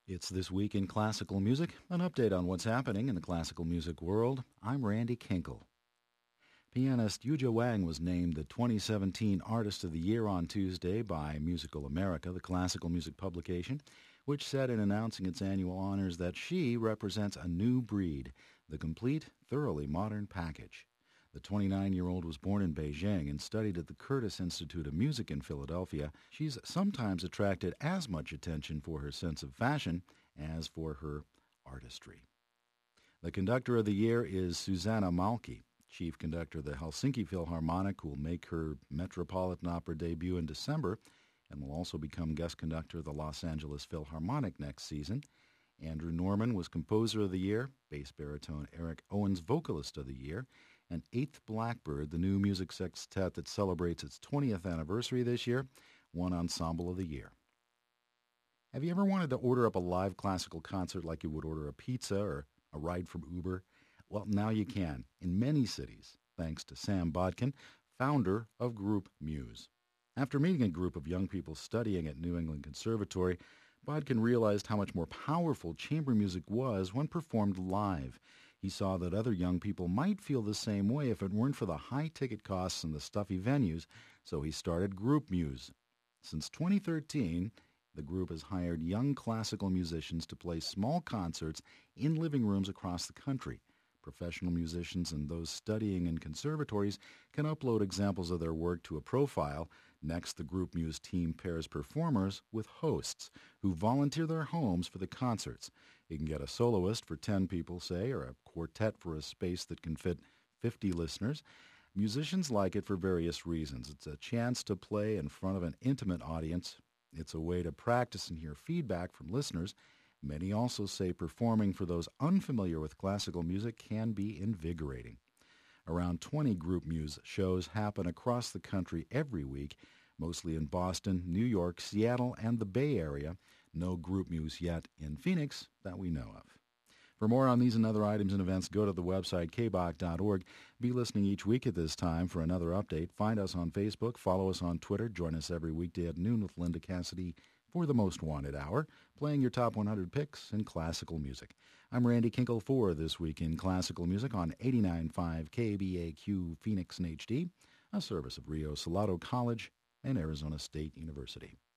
It's This Week in Classical Music, an update on what's happening in the classical music world. I'm Randy Kinkle. Pianist Yuja Wang was named the 2017 Artist of the Year on Tuesday by Musical America, the classical music publication, which said in announcing its annual honors that she represents a new breed, the complete, thoroughly modern package. The 29-year-old was born in Beijing and studied at the Curtis Institute of Music in Philadelphia. She's sometimes attracted as much attention for her sense of fashion as for her artistry. The conductor of the year is Susanna Malki, chief conductor of the Helsinki Philharmonic, who will make her Metropolitan Opera debut in December and will also become guest conductor of the Los Angeles Philharmonic next season. Andrew Norman was composer of the year, bass baritone Eric Owens vocalist of the year, and Eighth Blackbird, the new music sextet that celebrates its 20th anniversary this year, won Ensemble of the Year. Have you ever wanted to order up a live classical concert like you would order a pizza or a ride from Uber? Well, now you can, in many cities, thanks to Sam Bodkin, founder of Group Muse. After meeting a group of young people studying at New England Conservatory, Bodkin realized how much more powerful chamber music was when performed live. He saw that other young people might feel the same way if it weren't for the high ticket costs and the stuffy venues, so he started Group Muse. Since 2013, the group has hired young classical musicians to play small concerts in living rooms across the country. Professional musicians and those studying in conservatories can upload examples of their work to a profile. Next, the Group Muse team pairs performers with hosts who volunteer their homes for the concerts. You can get a soloist for 10 people, say, or a quartet for a space that can fit 50 listeners. Musicians like it for various reasons. It's a chance to play in front of an intimate audience. It's a way to practice and hear feedback from listeners. Many also say performing for those unfamiliar with classical music can be invigorating. Around 20 Group Muse shows happen across the country every week, mostly in Boston, New York, Seattle, and the Bay Area. No Group Muse yet in Phoenix that we know of. For more on these and other items and events, go to the website kbach.org. Be listening each week at this time for another update. Find us on Facebook, follow us on Twitter, join us every weekday at noon with Linda Cassidy for the Most Wanted Hour, playing your top 100 picks in classical music. I'm Randy Kinkle for This Week in Classical Music on 89.5 KBAQ Phoenix and HD, a service of Rio Salado College and Arizona State University.